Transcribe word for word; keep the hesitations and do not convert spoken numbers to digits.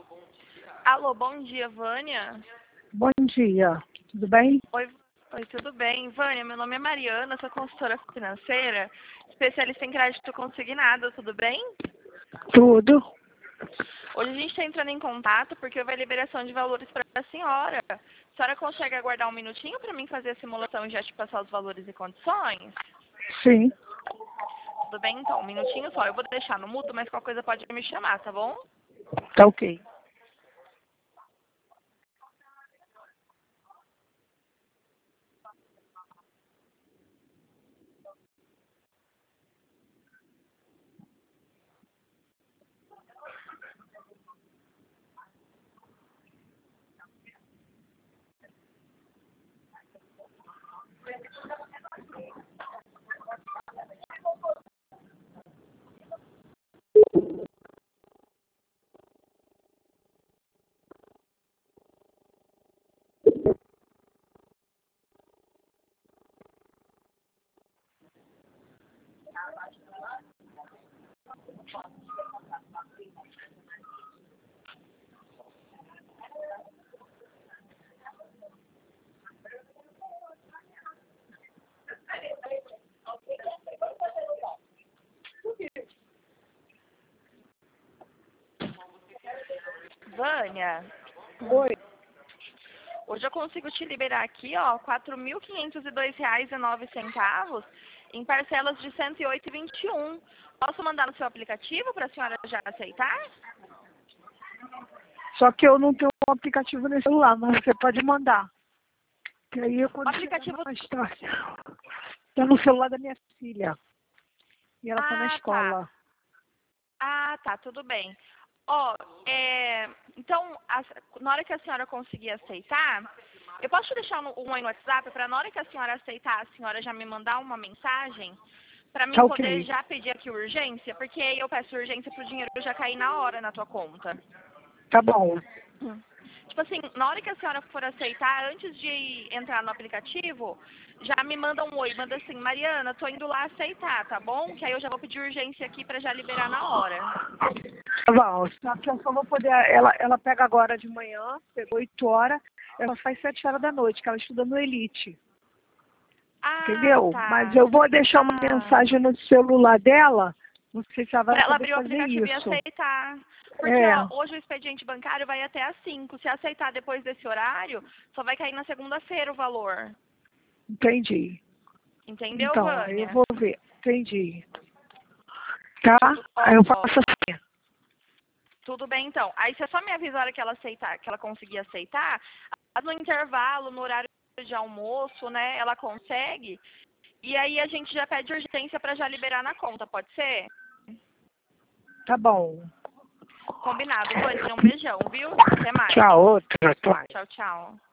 Alô, bom dia, Vânia. Bom dia, tudo bem? Oi, oi, tudo bem? Vânia, meu nome é Mariana, sou consultora financeira, especialista em crédito consignado, tudo bem? Tudo. Hoje a gente está entrando em contato porque houve a liberação de valores para a senhora. A senhora consegue aguardar um minutinho para mim fazer a simulação e já te passar os valores e condições? Sim, Tudo bem, então, um minutinho só. Eu vou deixar no mudo, mas qualquer coisa pode me chamar, tá bom? tá ok. Vânia, Oi. hoje eu consigo te liberar aqui, ó, quatro mil quinhentos e dois reais e nove centavos em parcelas de cento e oito e vinte e um. Posso mandar no seu aplicativo para a senhora já aceitar? Só que eu não tenho um aplicativo no celular, mas você pode mandar. Que aí eu O quando chegar aplicativo... mais tarde. Tá no celular da minha filha. E ela tá na Ah, tá. escola. Ah, tá, tudo bem. Ó, é, então, a- na hora que a senhora conseguir aceitar, eu posso te deixar no- um aí no WhatsApp para na hora que a senhora aceitar, a senhora já me mandar uma mensagem para mim Tá poder ok. já pedir aqui urgência, porque aí eu peço urgência pro dinheiro já cair na hora na tua conta. Tá bom. Hum. Tipo assim, na hora que a senhora for aceitar, antes de entrar no aplicativo, já me manda um oi, manda assim, Mariana, tô indo lá aceitar, tá bom? Que aí eu já vou pedir urgência aqui para já liberar na hora. Tá bom. Só que eu só vou poder. Ela, ela pega agora de manhã, pegou oito horas, ela faz sete horas da noite, que ela estuda no Elite. Ah, Entendeu? Mas tá. eu vou deixar uma Ah, mensagem no celular dela. Não sei se ela vai para ela poder abrir o fazer aplicativo e isso. aceitar. Porque, É, ó, hoje o expediente bancário vai até às cinco. Se aceitar depois desse horário, só vai cair na segunda-feira o valor. entendi. Entendeu, Então, aí eu Vânia? vou ver. Entendi. Tá? Tudo, ó, Aí eu ó, faço assim. tudo bem, então. Aí você só me avisa a hora que ela aceitar, que ela conseguir aceitar. No intervalo, no horário de almoço, né, ela consegue. E aí a gente já pede urgência para já liberar na conta, pode ser? Tá bom. Combinado, Vânia. Um beijão, viu? Até mais. Tchau, outra. Tchau. Tchau, tchau.